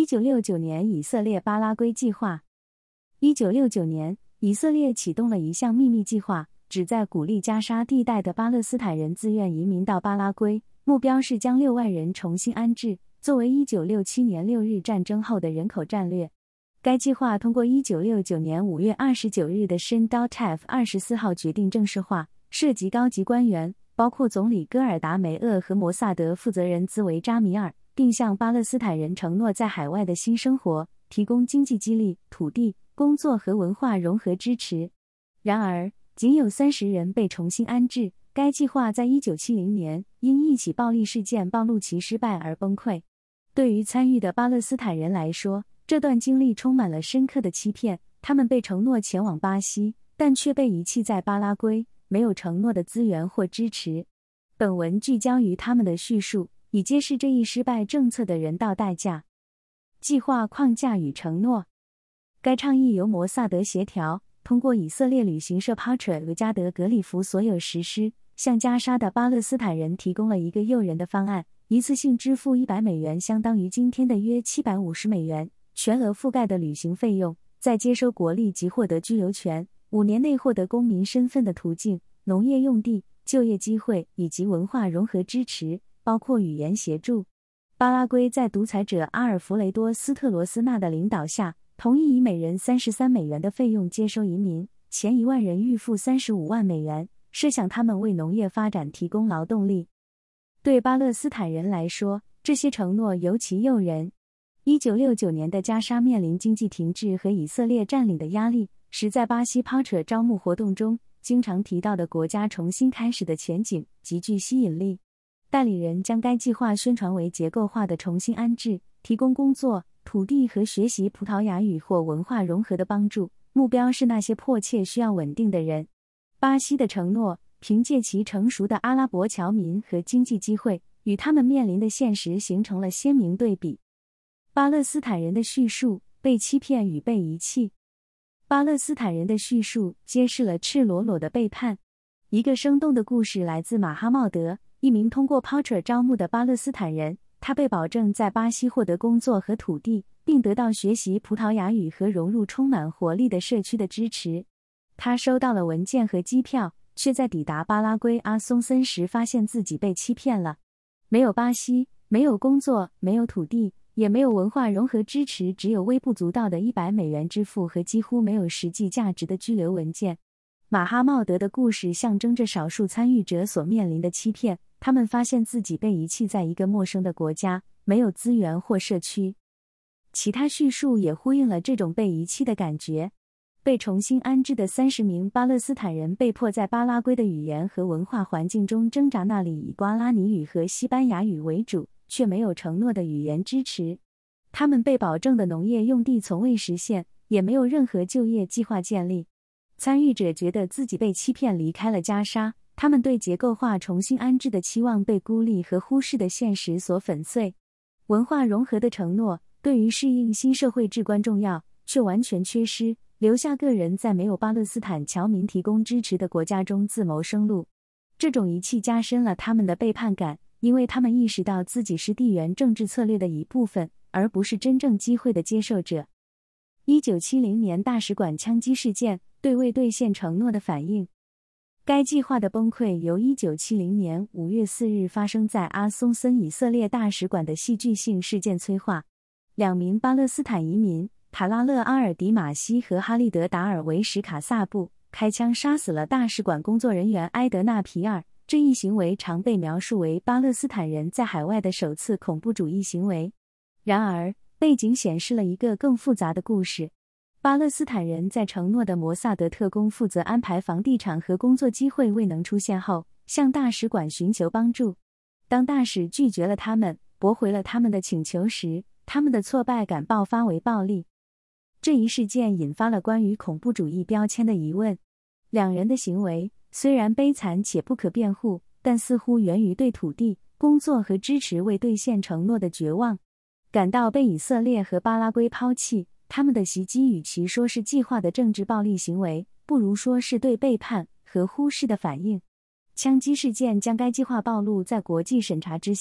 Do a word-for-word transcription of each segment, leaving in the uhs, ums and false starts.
一九六九年以色列巴拉圭计划。一九六九年，以色列启动了一项秘密计划，旨在鼓励加沙地带的巴勒斯坦人自愿移民到巴拉圭，目标是将六万人重新安置，作为一九六七年六日战争后的人口战略。该计划通过一九六九年五月二十九日的 Shindal Tav 二十四号决定正式化，涉及高级官员，包括总理戈尔达梅厄和摩萨德负责人兹维扎米尔，并向巴勒斯坦人承诺在海外的新生活，提供经济激励、土地、工作和文化融合支持。然而，仅有三十人被重新安置。该计划在一九七零年因一起暴力事件暴露其失败而崩溃。对于参与的巴勒斯坦人来说，这段经历充满了深刻的欺骗，他们被承诺前往巴西，但却被遗弃在巴拉圭，没有承诺的资源或支持。本文聚焦于他们的叙述，以揭示这一失败政策的人道代价。计划框架与承诺。该倡议由摩萨德协调，通过以色列旅行社 Patra 和加德格里夫所有实施，向加沙的巴勒斯坦人提供了一个诱人的方案：一次性支付一百美元，相当于今天的约七百五十美元，全额覆盖的旅行费用，再接收国力及获得居留权，五年内获得公民身份的途径，农业用地、就业机会以及文化融合支持，包括语言协助。巴拉圭在独裁者阿尔弗雷多·斯特罗斯纳的领导下，同意以每人三十三美元的费用接收移民，前一万人预付三十五万美元，设想他们为农业发展提供劳动力。对巴勒斯坦人来说，这些承诺尤其诱人。一九六九年的加沙面临经济停滞和以色列占领的压力，使在巴西 Patra 招募活动中经常提到的国家重新开始的前景极具吸引力。代理人将该计划宣传为结构化的重新安置，提供工作、土地和学习葡萄牙语或文化融合的帮助，目标是那些迫切需要稳定的人。巴西的承诺，凭借其成熟的阿拉伯侨民和经济机会，与他们面临的现实形成了鲜明对比。巴勒斯坦人的叙述，被欺骗与被遗弃。巴勒斯坦人的叙述揭示了赤裸裸的背叛。一个生动的故事来自马哈茂德，一名通过 Patra 招募的巴勒斯坦人，他被保证在巴西获得工作和土地，并得到学习葡萄牙语和融入充满活力的社区的支持。他收到了文件和机票，却在抵达巴拉圭阿松森时发现自己被欺骗了。没有巴西，没有工作，没有土地，也没有文化融合支持，只有微不足道的一百美元支付和几乎没有实际价值的居留文件。马哈茂德的故事象征着少数参与者所面临的欺骗，他们发现自己被遗弃在一个陌生的国家，没有资源或社区。其他叙述也呼应了这种被遗弃的感觉。被重新安置的三十名巴勒斯坦人被迫在巴拉圭的语言和文化环境中挣扎，那里以瓜拉尼语和西班牙语为主，却没有承诺的语言支持。他们被保证的农业用地从未实现，也没有任何就业计划建立。参与者觉得自己被欺骗离开了加沙，他们对结构化重新安置的期望被孤立和忽视的现实所粉碎。文化融合的承诺对于适应新社会至关重要，却完全缺失，留下个人在没有巴勒斯坦侨民提供支持的国家中自谋生路。这种遗弃加深了他们的背叛感，因为他们意识到自己是地缘政治策略的一部分，而不是真正机会的接受者。一九七零年大使馆枪击事件对未兑现承诺的反应。该计划的崩溃由一九七零年五月四日发生在阿松森以色列大使馆的戏剧性事件催化。两名巴勒斯坦移民塔拉勒阿尔迪马西和哈利德达尔维什卡萨布开枪杀死了大使馆工作人员埃德纳皮尔。这一行为常被描述为巴勒斯坦人在海外的首次恐怖主义行为。然而，背景显示了一个更复杂的故事。巴勒斯坦人在承诺的摩萨德特工负责安排房地产和工作机会未能出现后，向大使馆寻求帮助。当大使拒绝了他们，驳回了他们的请求时，他们的挫败感爆发为暴力。这一事件引发了关于恐怖主义标签的疑问。两人的行为虽然悲惨且不可辩护，但似乎源于对土地、工作和支持未兑现承诺的绝望。感到被以色列和巴拉圭抛弃，他们的袭击与其说是计划的政治暴力行为，不如说是对背叛和忽视的反应。枪击事件将该计划暴露在国际审查之下，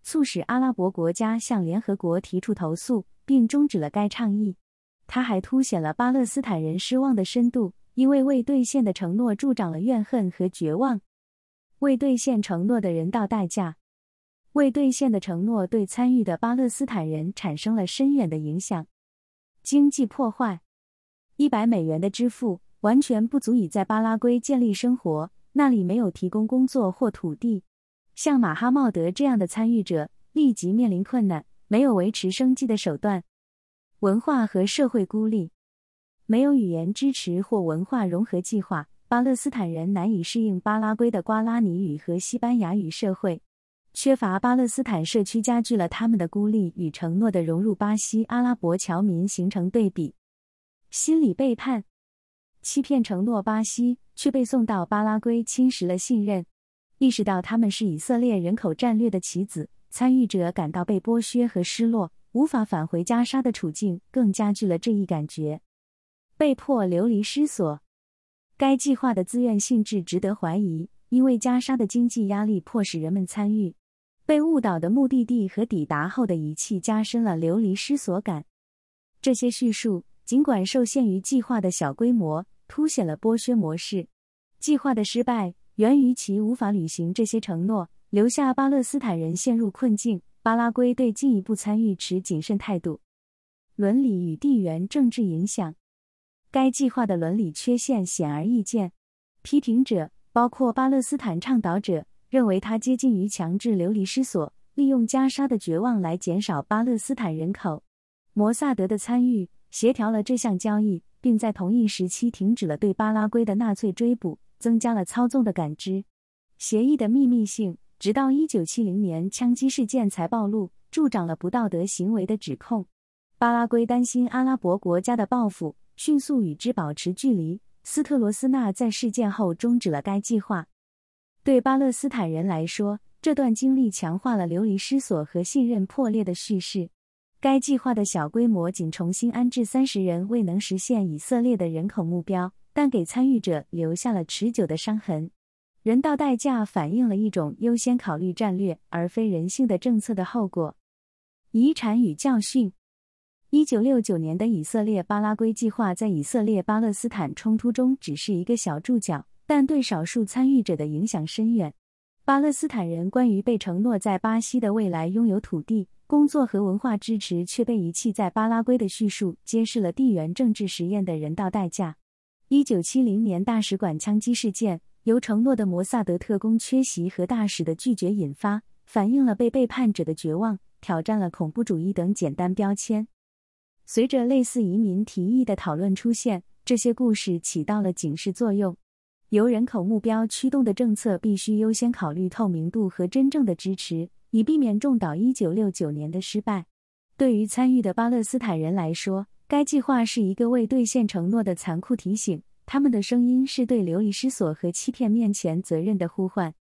促使阿拉伯国家向联合国提出投诉，并终止了该倡议。它还凸显了巴勒斯坦人失望的深度，因为未兑现的承诺助长了怨恨和绝望。未兑现承诺的人道代价。未兑现的承诺对参与的巴勒斯坦人产生了深远的影响。经济破坏。一百美元的支付完全不足以在巴拉圭建立生活，那里没有提供工作或土地。像马哈茂德这样的参与者立即面临困难，没有维持生计的手段。文化和社会孤立。没有语言支持或文化融合计划，巴勒斯坦人难以适应巴拉圭的瓜拉尼语和西班牙语社会。缺乏巴勒斯坦社区加剧了他们的孤立，与承诺的融入巴西阿拉伯侨民形成对比。心理背叛。欺骗承诺巴西，却被送到巴拉圭，侵蚀了信任。意识到他们是以色列人口战略的棋子，参与者感到被剥削和失落，无法返回加沙的处境更加剧了这一感觉。被迫流离失所。该计划的自愿性质值得怀疑，因为加沙的经济压力迫使人们参与。被误导的目的地和抵达后的遗弃加深了流离失所感。这些叙述尽管受限于计划的小规模，凸显了剥削模式。计划的失败源于其无法履行这些承诺，留下巴勒斯坦人陷入困境。巴拉圭对进一步参与持谨慎态度。伦理与地缘政治影响。该计划的伦理缺陷显而易见。批评者，包括巴勒斯坦倡导者，认为它接近于强制流离失所，利用加沙的绝望来减少巴勒斯坦人口。摩萨德的参与协调了这项交易，并在同一时期停止了对巴拉圭的纳粹追捕，增加了操纵的感知。协议的秘密性，直到一九七零年枪击事件才暴露，助长了不道德行为的指控。巴拉圭担心阿拉伯国家的报复，迅速与之保持距离。斯特罗斯纳在事件后终止了该计划。对巴勒斯坦人来说，这段经历强化了流离失所和信任破裂的叙事。该计划的小规模仅重新安置三十人，未能实现以色列的人口目标，但给参与者留下了持久的伤痕。人道代价反映了一种优先考虑战略而非人性的政策的后果。遗产与教训。一九六九年的以色列巴拉圭计划在以色列巴勒斯坦冲突中只是一个小注脚，但对少数参与者的影响深远。巴勒斯坦人关于被承诺在巴西的未来拥有土地、工作和文化支持却被遗弃在巴拉圭的叙述，揭示了地缘政治实验的人道代价。一九七零年大使馆枪击事件，由承诺的摩萨德特工缺席和大使的拒绝引发，反映了被背叛者的绝望，挑战了恐怖主义等简单标签。随着类似移民提议的讨论出现，这些故事起到了警示作用。由人口目标驱动的政策必须优先考虑透明度和真正的支持，以避免重蹈一九六九年的失败。对于参与的巴勒斯坦人来说，该计划是一个未兑现承诺的残酷提醒，他们的声音是对流离失所和欺骗面前责任的呼唤。